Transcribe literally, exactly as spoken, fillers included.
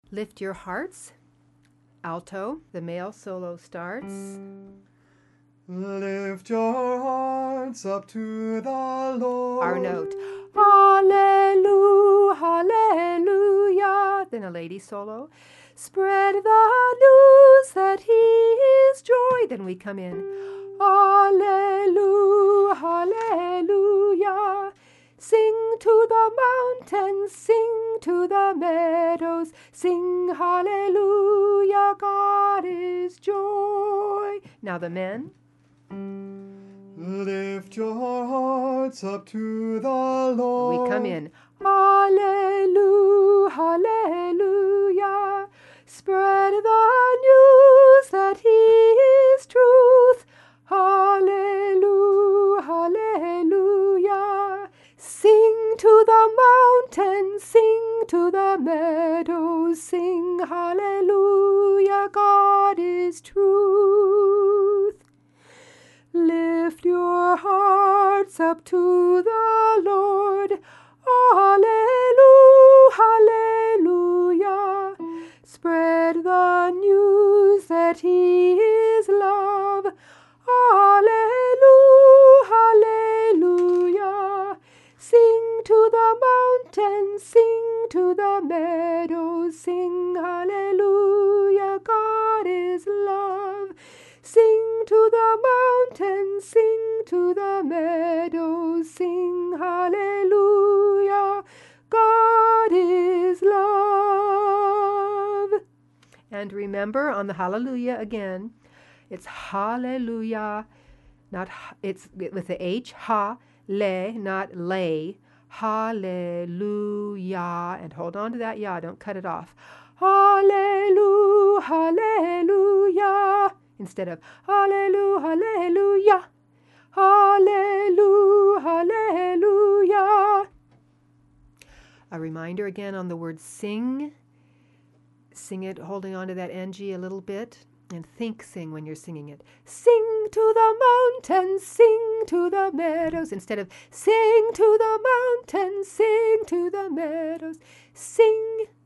Lift your hearts. Alto, the male solo starts. Lift your hearts up to the Lord. Our note. Hallelujah, hallelujah. Then a lady solo. Spread the news that he is joy. Then we come in. Hallelujah, hallelujah. Sing to the mountains, sing to the meadows, sing hallelujah, God is joy. Now the men. Lift your hearts up to the Lord. We come in. Hallelujah, hallelujah. Spread the news that he is truth. Hallelujah, hallelujah. Sing to the mountains, sing to the meadows, sing hallelujah, God is truth. Lift your hearts up to the Lord. Hallelujah, hallelujah. Spread the news that he is love. Hallelujah, hallelujah. Sing to the mountains, sing to the meadows, sing hallelujah, God is love. Sing to the mountains, sing to the meadows, sing hallelujah, God is love. And remember on the hallelujah again, it's hallelujah, not it's with the H, ha, le, not lay. Hallelujah. And hold on to that ya, don't cut it off. Hallelujah, hallelujah. Instead of hallelujah, hallelujah, hallelujah, hallelujah. A reminder again on the word sing. Sing it holding on to that N G a little bit, and think sing when you're singing it. Sing to the mountains, sing to the meadows. Instead of sing to the mountains, sing to the meadows. Sing